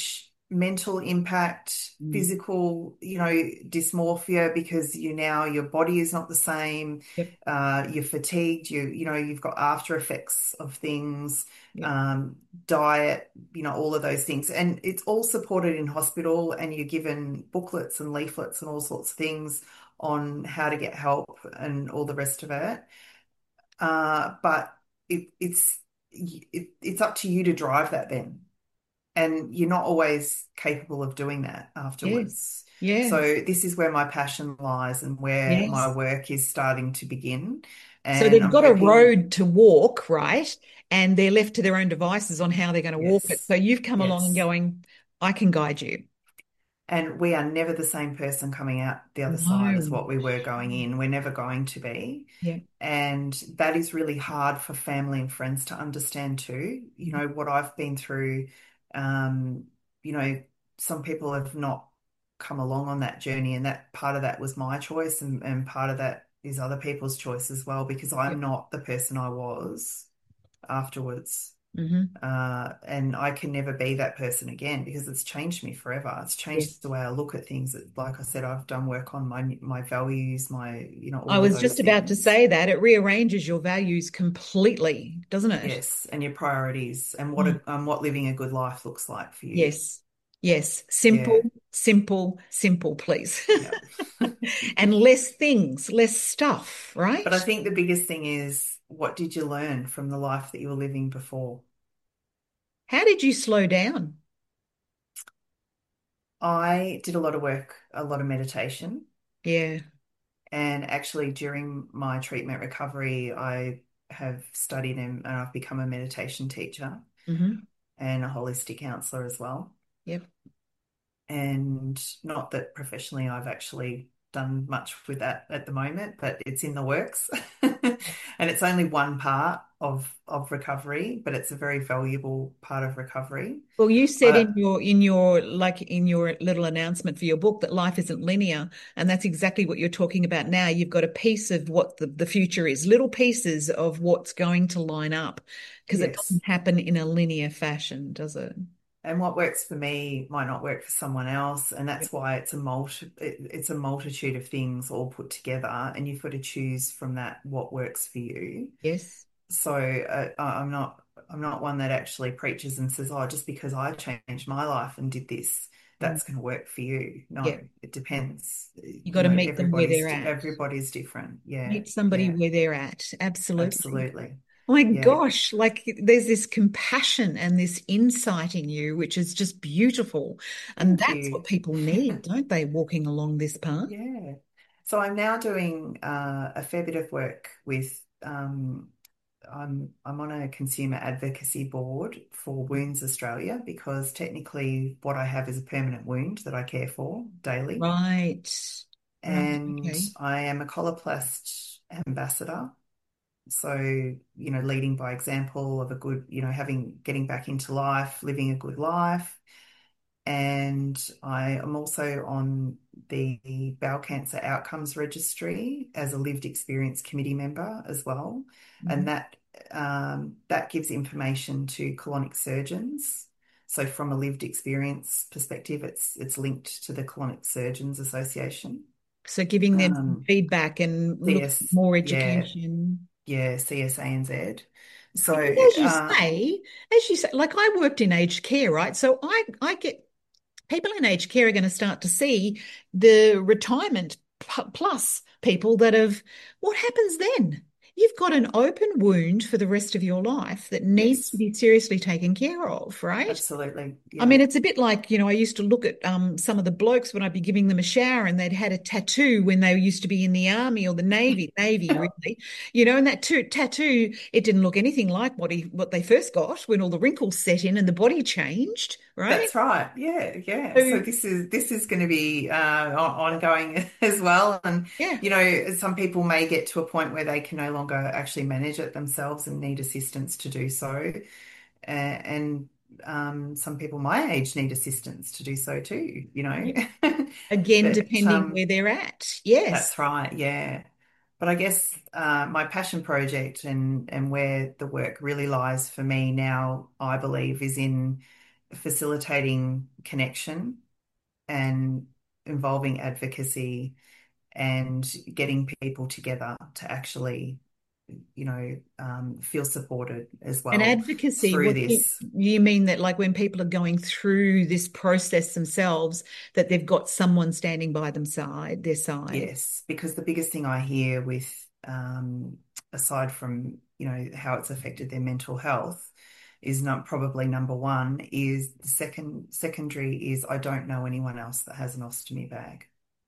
mental impact, Mm. physical, dysmorphia because your body is not the same. Yep. You're fatigued. You've got after effects of things, Yep. um, diet, all of those things, and it's all supported in hospital. And you're given booklets and leaflets and all sorts of things on how to get help and all the rest of it. But it's up to you to drive that then. And you're not always capable of doing that Yes. afterwards. So Yes. this is where my passion lies and where my Yes. work is starting to begin. So And they've I'm got a hoping, road to walk, right? And they're left to their own devices on how they're going to walk it. yes, So you've come along and yes. going, I can guide you. And we are never the same person coming out the other side as No. what we were going in. We're never going to be. Yeah. And that is really hard for family and friends to understand too. What I've been through, um, you know, some people have not come along on that journey, and that part of that was my choice, and part of that is other people's choice as well, because Yeah. I'm not the person I was afterwards. Hmm. And I can never be that person again because it's changed me forever. It's changed Yes. the way I look at things. Like I said, I've done work on my values, I all of was those just about to things. say that it rearranges your values completely, doesn't it? Yes, and your priorities and Mm. what living a good life looks like for you. Yes. Yes. Yeah, Simple, simple, simple, please. yeah. And less things, less stuff, But I right? think the biggest thing is, what did you learn from the life that you were living before? How did you slow down? I did a lot of work, a lot of meditation, Yeah. and actually during my treatment recovery, I have studied and I've become a meditation teacher Hmm. and a holistic counselor as well. Yep. And not that professionally I've actually done much with that at the moment, but it's in the works. And it's only one part of recovery, but it's a very valuable part of recovery. Well, you said I, in your little announcement for your book that life isn't linear, and that's exactly what you're talking about now. You've got a piece of what the future is, little pieces of what's going to line up, because it yes. doesn't happen in a linear fashion, does it? And what works for me might not work for someone else, and Yep. that's why it's a multitude of things all put together, and you've got to choose from that what works for you. Yes. So I'm not one that actually preaches and says, "Oh, just because I changed my life and did this, Mm. that's going to work for you." No, Yep. it depends. You got to meet them where they're Everybody's at. everybody's different. Yeah, Meet somebody yeah, where they're at. Absolutely. absolutely. Oh my Yeah, gosh, like there's this compassion and this insight in you, which is just beautiful. And thank that's what you. people need, don't they, walking along this path? Yeah. So I'm now doing a fair bit of work with I'm on a consumer advocacy board for Wounds Australia because technically what I have is a permanent wound that I care for daily. Right. Right. And Okay. I am a Coloplast ambassador. So, leading by example of a good, getting back into life, living a good life. And I am also on the Bowel Cancer Outcomes Registry as a lived experience committee member as well. And Mhm. that gives information to colonic surgeons. So from a lived experience perspective, it's linked to the Colonic Surgeons Association. So giving them some Um, feedback and looking at CS, more yeah, education. yeah, CSANZ. So, Because as you say, like I worked in aged care, right? So I get people in aged care are going to start to see the retirement plus people that have, what happens then? You've got an open wound for the rest of your life that needs to yes, be seriously taken care of, right? absolutely. I Yeah. mean, it's a bit like, I used to look at some of the blokes when I'd be giving them a shower and they'd had a tattoo when they used to be in the army or the navy really, and that tattoo, it didn't look anything like what they first got when all the wrinkles set in and the body changed, right? That's right. Yeah, yeah. So So this is going to be ongoing as well. And yeah, some people may get to a point where they can no longer actually manage it themselves and need assistance to do so. And some people my age need assistance to do so too. yeah. Again, But depending where they're at. Yes. that's right. Yeah. But I guess my passion project and where the work really lies for me now, I believe, is in facilitating connection and involving advocacy and getting people together to actually, feel supported as And well advocacy, through what do this. you mean that like when people are going through this process themselves, that they've got someone standing by their side? Yes, because the biggest thing I hear with, aside from, how it's affected their mental health, is not probably number one, is the secondary is I don't know anyone else that has an ostomy bag.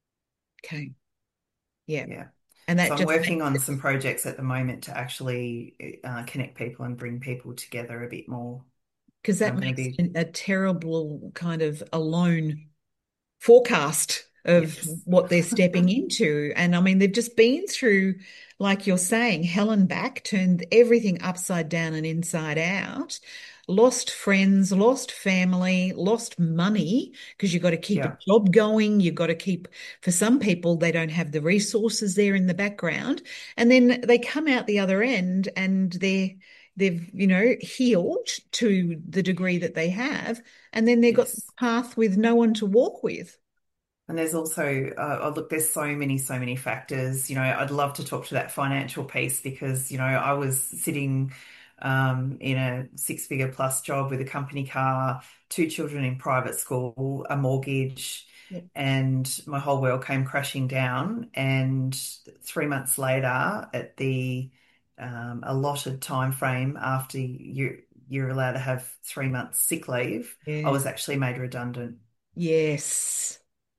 Okay. Yeah. Yeah. And So that I'm just working makes on it some projects at the moment to actually connect people and bring people together a bit more. because And that I'm going to makes be, a terrible kind of alone forecast of yes. what they're stepping into. And I mean, they've just been through, like you're saying, hell and back, turned everything upside down and inside out, lost friends, lost family, lost money because you've got to keep a Yeah. job going. You've got to keep, for some people, they don't have the resources there in the background. And then they come out the other end and they've, healed to the degree that they have. And then they've got the Yes. path with no one to walk with. And there's also, oh, look, there's so many factors. I'd love to talk to that financial piece because, I was sitting in a six-figure plus job with a company car, two children in private school, a mortgage, Yep. and my whole world came crashing down. And 3 months later, at the allotted time frame after you're allowed to have 3 months sick leave, I Yeah. was actually made redundant. Yes.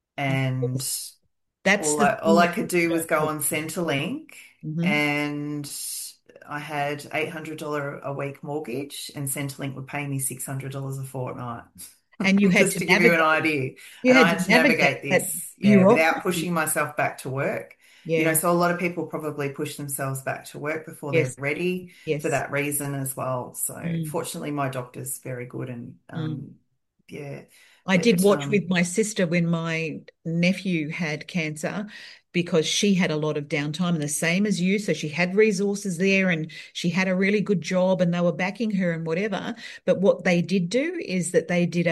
And Yes. That's all the I all thing I that could you do was don't go talk on about. Centrelink, Hmm. and I had $800 a week mortgage, and Centrelink would pay me $600 a fortnight, And you had just to to give you an navigate. idea. You And I had had to to navigate navigate that this, yeah, without bureaucracy. pushing myself back to work. Yeah. So a lot of people probably push themselves back to work before they're Yes. ready for Yes. that reason as well. So Mm. fortunately, my doctor's very good, and Mm. yeah, I did but watch with my sister when my nephew had cancer because she had a lot of downtime and the same as you. So she had resources there and she had a really good job and they were backing her and whatever. But what they did do is that they did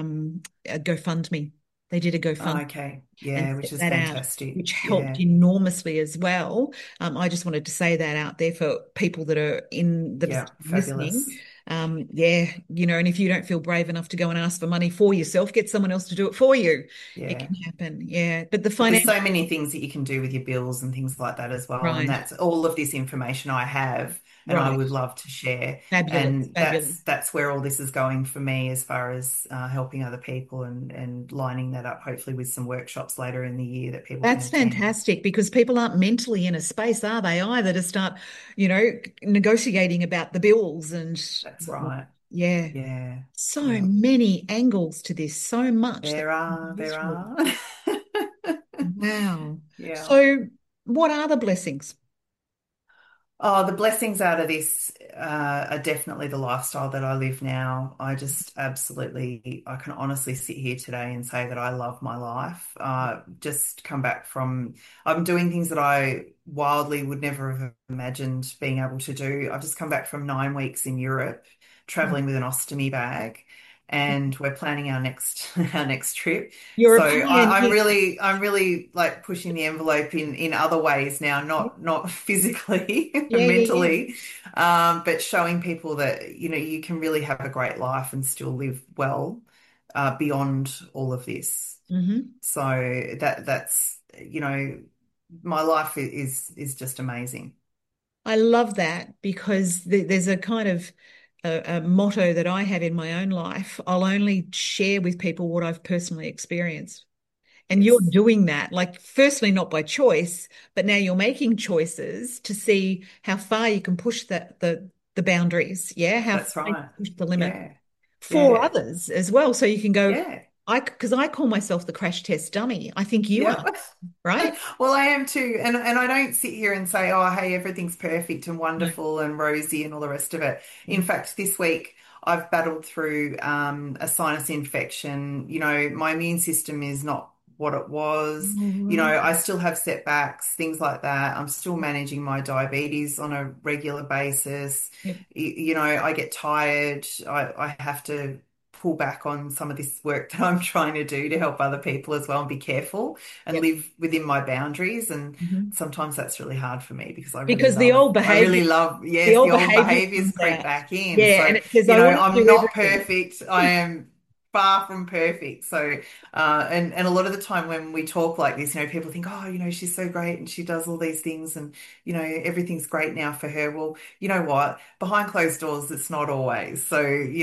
a GoFundMe. They did a GoFundMe okay, and yeah, which set is that out, fantastic. which helped Yeah. enormously as well. I just wanted to say that out there for people that are Yeah, listening. fabulous. Yeah, and if you don't feel brave enough to go and ask for money for yourself, get someone else to do it for you. It Yeah. can happen. Yeah, but the But there's financial, so many things that you can do with your bills and things like that as well. And right, that's all of this information I have and I right, would love to share. fabulous, And fabulous. that's where all this is going for me as far as helping other people and lining that up hopefully with some workshops later in the year that people can That's attend. fantastic because people aren't mentally in a space, are they, either, to start, negotiating about the bills and That's whatnot. right. Yeah. Yeah. So Yeah. many angles to this, so much that There comes are, there this way. are. Wow. Yeah. So, what are the blessings? Oh, the blessings out of this are definitely the lifestyle that I live now. I just absolutely, I can honestly sit here today and say that I love my life. Just come back from, I'm doing things that I wildly would never have imagined being able to do. I've just come back from 9 weeks in Europe, Oh, traveling with an ostomy bag, and we're planning our next our next trip. you're a So pioneer. I'm really like pushing the envelope in other ways now, not physically Yeah, and yeah, yeah. mentally, but showing people that you can really have a great life and still live well beyond all of this. Hmm. So that's my life is just amazing. I love that because there's a kind of a motto that I have in my own life. I'll only share with people what I've personally experienced. And you're Yes, doing that, like, firstly, not by choice, but now you're making choices to see how far you can push the boundaries. Yeah. How far that's you right. can push the limit Yeah, for yeah, others as well. So you can go, yeah, because I call myself the crash test dummy. I think you yeah. are, right? Well, I am too. And I don't sit here and say, oh, hey, everything's perfect and No. wonderful and rosy and all the rest of it. In Mm. fact, this week I've battled through a sinus infection. My immune system is not what it was. All right. I still have setbacks, things like that. I'm still managing my diabetes on a regular basis. Yep. I get tired. I have to pull back on some of this work that I'm trying to do to help other people as well and be careful and Yep. live within my boundaries. And Mhm. sometimes that's really hard for me because Because I really love, the yes, the old old behavior behaviors comes creep out. back in. Yeah, and So, it says, I want to I'm do not everything. perfect. I am far from perfect. So, and a lot of the time when we talk like this, people think, oh, she's so great and she does all these things and, everything's great now for her. Well, you know what? Behind closed doors, it's not always. So,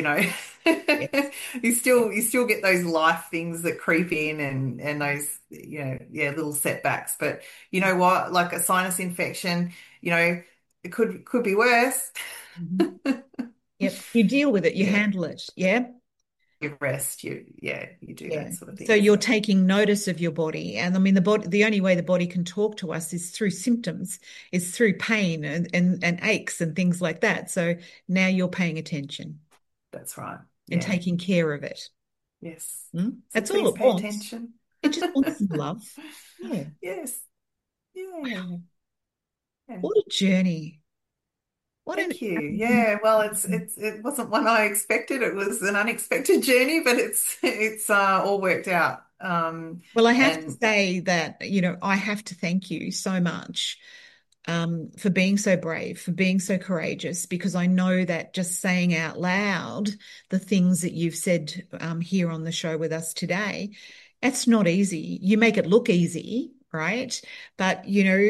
Yes. you still get those life things that creep in and those, yeah, little setbacks. But you know what? Like a sinus infection, it could be worse. Mhm. Yep. You deal with it, you Yeah. handle it. Yeah. You rest, yeah, you do that Yeah. sort of So thing. you're So taking notice of your body. And I mean, the only way the body can talk to us is through symptoms, is through pain and aches and things like that. So now you're paying attention that's right. and Yeah. taking care of it. Yes. Mm? So That's all please it pay wants. attention. It just wants some love. Yeah. Yes. Yeah. Yeah. What a journey. What an Thank you. amazing Yeah. Well, journey. it wasn't one I expected. It was an unexpected journey, but it's all worked out. Well, I have to And say that, I have to thank you so much for being so brave, for being so courageous, because I know that just saying out loud the things that you've said here on the show with us today, it's not easy. You make it look easy, right? But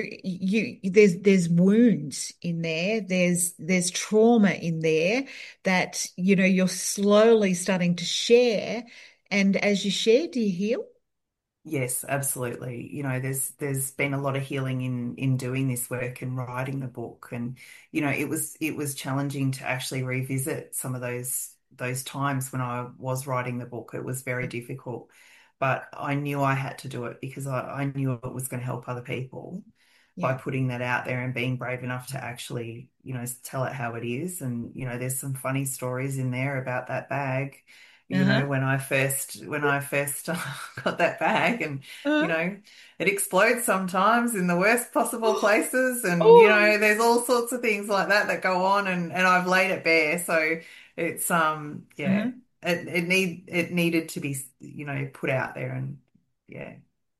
there's wounds in there. There's trauma in there that you're slowly starting to share. And as you share, do you heal? yes, absolutely. There's been a lot of healing in doing this work and writing the book, and it was challenging to actually revisit some of those times when I was writing the book. It was very difficult, but I knew I had to do it because I knew it was going to help other people by Yeah. putting that out there and being brave enough to actually, tell it how it is. And, there's some funny stories in there about that bag. Uh-huh. When I first got that bag and, you Uh-huh. know, it explodes sometimes in the worst possible places. And, Oh, there's all sorts of things like that go on and I've laid it bare. So it's, yeah, uh-huh. it needed to be, put out there and yeah,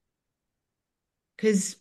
Because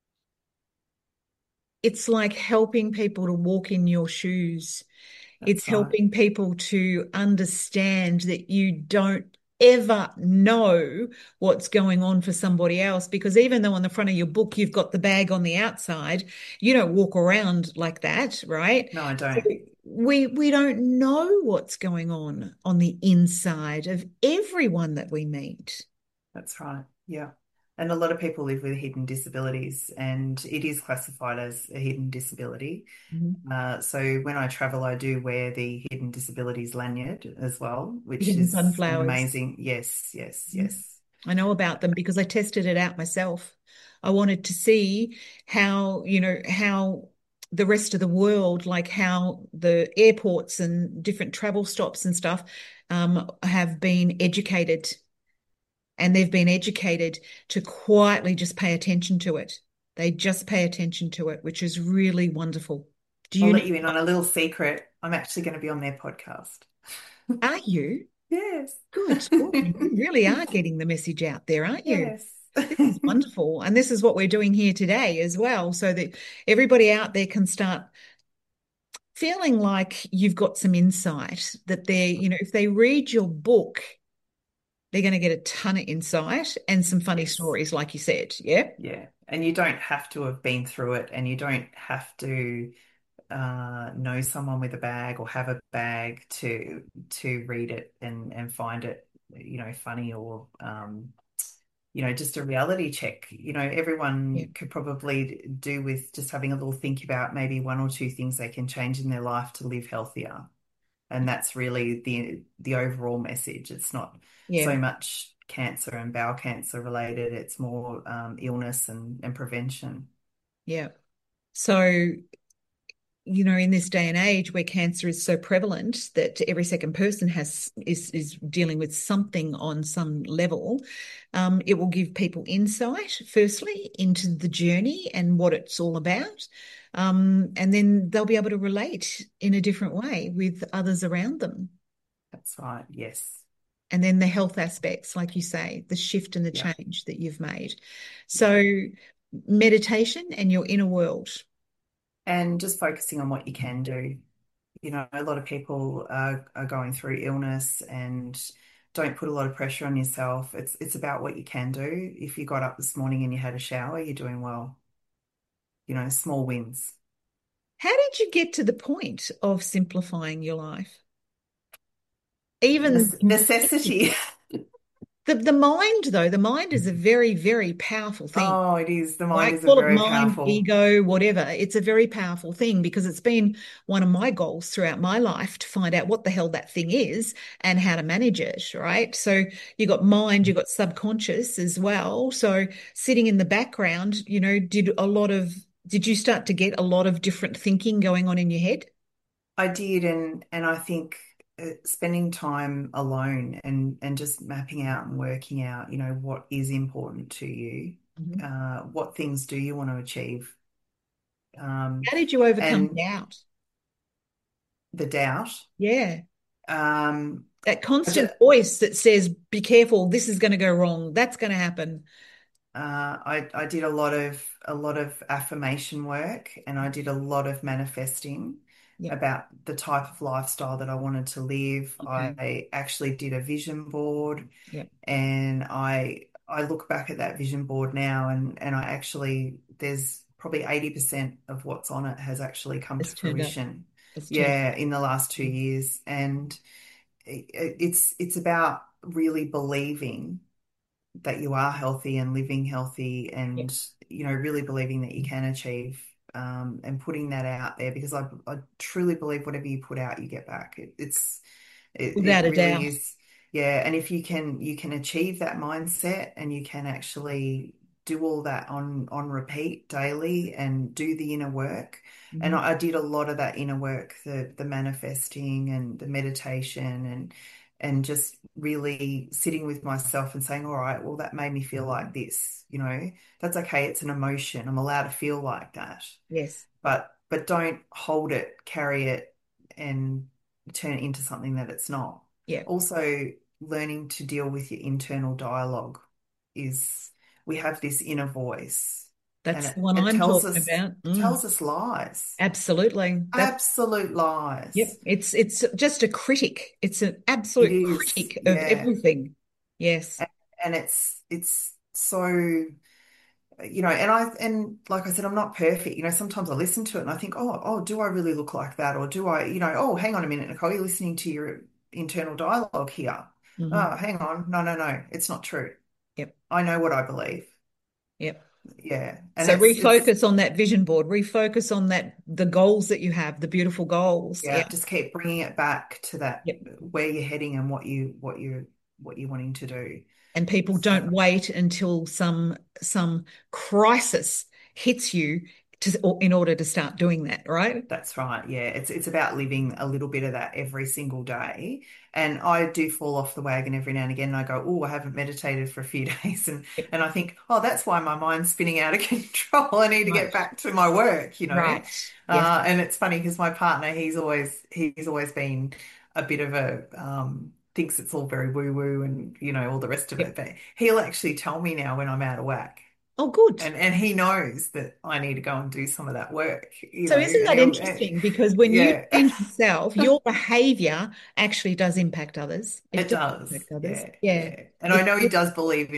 it's like helping people to walk in your shoes. It's that's right. helping people to understand that you don't ever know what's going on for somebody else. Because even though on the front of your book you've got the bag on the outside, you don't walk around like that, right? No, I So don't. we don't know what's going on the inside of everyone that we meet. That's right. Yeah. And a lot of people live with hidden disabilities, and it is classified as a hidden disability. Mhm. So when I travel, I do wear the hidden disabilities lanyard as well, which Hidden is an sunflowers. amazing, yes, yes, Mhm. yes. I know about them because I tested it out myself. I wanted to see how the rest of the world, like how the airports and different travel stops and stuff, have been educated, and they've been educated to quietly just pay attention to it. They just pay attention to it, which is really wonderful. Do I'll you know? let you in on a little secret. I'm actually going to be on their podcast. Are you? Yes. Good, good. You really are getting the message out there, aren't you? Yes. This is wonderful. And this is what we're doing here today as well, so that everybody out there can start feeling like you've got some insight, that if they read your book, they're going to get a ton of insight and some funny Yes. stories, like you said. Yeah. Yeah. And you don't have to have been through it, and you don't have to know someone with a bag or have a bag to read it and find it, funny or just a reality check. Yeah. Everyone could probably do with just having a little think about maybe one or two things they can change in their life to live healthier. And that's really the overall message. It's not Yeah. so much cancer and bowel cancer related, it's more illness and prevention. Yeah. So, in this day and age where cancer is so prevalent that every second person is dealing with something on some level, it will give people insight, firstly, into the journey and what it's all about. And then they'll be able to relate in a different way with others around them. That's right. Yes. And then the health aspects, like you say, the shift and the Yeah. change that you've made. Yeah. So, meditation and your inner world. And just focusing on what you can do. You know, a lot of people are going through illness and don't put a lot of pressure on yourself. It's about what you can do. If you got up this morning and you had a shower, you're doing well. You know, small wins. How did you get to the point of simplifying your life? Even Necessity. the mind, though, the mind is a very, very powerful thing. Oh, it is. The mind Right? is a Call it very mind, powerful. ego, whatever. It's a very powerful thing because it's been one of my goals throughout my life to find out what the hell that thing is and how to manage it, right? So you got mind, you got subconscious as well. So sitting in the background, did you start to get a lot of different thinking going on in your head? I did, and I think spending time alone and just mapping out and working out, you know, what is important to you, Mhm. what things do you want to achieve, um, How did you overcome and doubt? the doubt. Yeah. Um, That I just, constant voice that says, be careful, this is going to go wrong, that's going to happen. I did a lot of affirmation work, and I did a lot of manifesting Yep. about the type of lifestyle that I wanted to live. Okay. I actually did a vision board. Yep. And I look back at that vision board now, and I actually there's probably 80% of what's on it has actually come to It's turned up. fruition. It's turned Yeah, in the last 2 years. And it's about really believing that you are healthy and living healthy, Yep. and you know, really believing that you can achieve, and putting that out there, because I truly believe whatever you put out you get back. It Without a really doubt. is. Yeah, and if you can achieve that mindset, and you can actually do all that on repeat daily and do the inner work. And Mhm. I did a lot of that inner work, the manifesting and the meditation, and just really sitting with myself and saying, all right, well, that made me feel like this, you know, that's okay. It's an emotion. I'm allowed to feel like that, Yes. but don't hold it, carry it, and turn it into something that it's not. Yeah. Also, learning to deal with your internal dialogue is, we have this inner voice, and That's it, the one it I'm tells talking us about. tells us lies, Absolutely. absolute Yep. lies. It's just a critic. It's an It absolute is, critic of yeah. everything. Yes. And it's so, you know, and like I said, I'm not perfect. You know, sometimes I listen to it and I think, oh, do I really look like that? Or do I, you know, oh, hang on a minute, Nicole, you're listening to your internal dialogue here. Hmm. Oh, hang on. No, no, no, it's not true. Yep. I know what I believe. Yep. Yeah. And So it's refocus on that vision board, refocus on that, the goals that you have, the beautiful goals. Yeah. yeah, just keep bringing it back to that, Yep. where you're heading and what you're wanting to do. And people So don't wait until some crisis hits you in order to start doing that, right? that's right. Yeah, it's about living a little bit of that every single day. And I do fall off the wagon every now and again. And I go, oh, I haven't meditated for a few days, Yep. and I think, oh, that's why my mind's spinning out of control. I need to get Right. back to my work, you know. Right. Yes. And it's funny because my partner, he's always been a bit of a thinks it's all very woo woo and you know all the rest of it, Yep. but he'll actually tell me now when I'm out of whack. Oh, good. And he knows that I need to go and do some of that work, you So know, isn't and that he'll, interesting? Because when you yeah, change yourself, your behavior actually does impact others. It it does does. impact others. Yeah, Yeah. yeah. And I It, know he does believe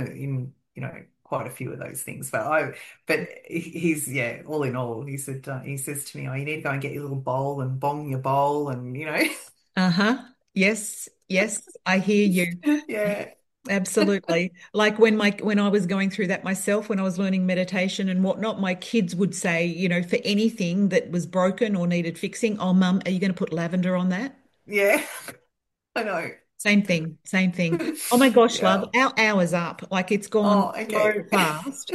in you know quite a few of those things, but he's, yeah, all in all, he says to me, oh, you need to go and get your little bowl and bong your bowl, and you know, uh-huh. Yes. Yes. I hear you. yeah, Absolutely. Like when I was going through that myself, when I was learning meditation and whatnot, my kids would say, for anything that was broken or needed fixing, oh, mum, are you going to put lavender on that? yeah, I know. Same thing, same thing. Oh my gosh, love, Yeah. our hour's up. Like it's gone Oh, so okay. fast.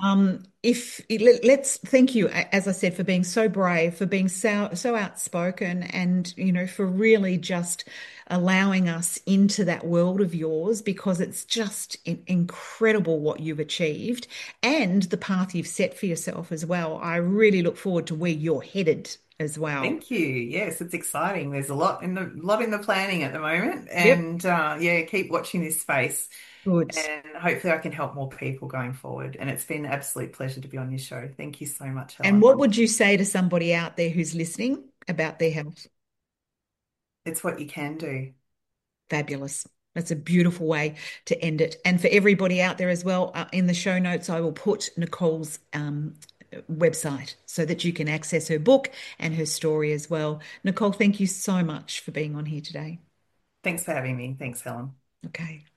Let's thank you, as I said, for being so brave, for being so outspoken, and for really just allowing us into that world of yours because it's just incredible what you've achieved and the path you've set for yourself as well. I really look forward to where you're headed. as well. Thank you. Yes, it's exciting. There's a lot in the planning at the moment, Yep. and yeah, keep watching this space, Good. and hopefully I can help more people going forward. And it's been an absolute pleasure to be on your show. Thank you so much, And Helen. what would you say to somebody out there who's listening about their health? It's what you can do. Fabulous. That's a beautiful way to end it. And for everybody out there as well, in the show notes, I will put Nicole's website so that you can access her book and her story as well. Nicole, thank you so much for being on here today. Thanks for having me. Thanks, Helen. Okay.